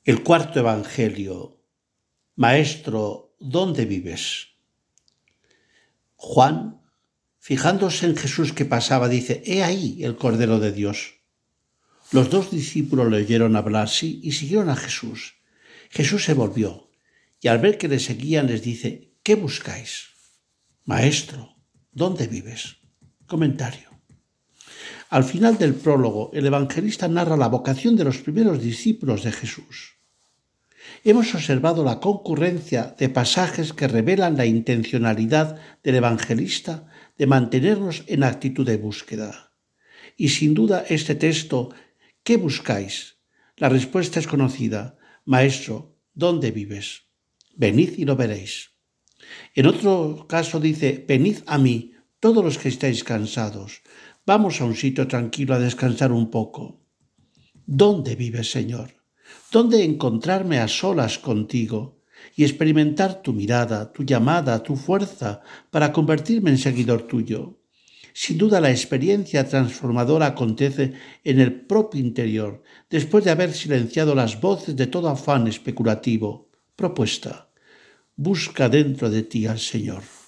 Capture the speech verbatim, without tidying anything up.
El cuarto evangelio. Maestro, ¿dónde vives? Juan, fijándose en Jesús que pasaba, dice: «He ahí el Cordero de Dios». Los dos discípulos le oyeron hablar así y siguieron a Jesús. Jesús se volvió y al ver que le seguían les dice: «¿Qué buscáis?» «Maestro, ¿dónde vives?» Comentario. Al final del prólogo, el evangelista narra la vocación de los primeros discípulos de Jesús. Hemos observado la concurrencia de pasajes que revelan la intencionalidad del evangelista de mantenernos en actitud de búsqueda. Y sin duda este texto, ¿qué buscáis? La respuesta es conocida: Maestro, ¿dónde vives? Venid y lo veréis. En otro caso dice: venid a mí, todos los que estáis cansados. Vamos a un sitio tranquilo a descansar un poco. ¿Dónde vives, Señor? ¿Dónde encontrarme a solas contigo y experimentar tu mirada, tu llamada, tu fuerza para convertirme en seguidor tuyo? Sin duda la experiencia transformadora acontece en el propio interior, después de haber silenciado las voces de todo afán especulativo. Propuesta: busca dentro de ti al Señor.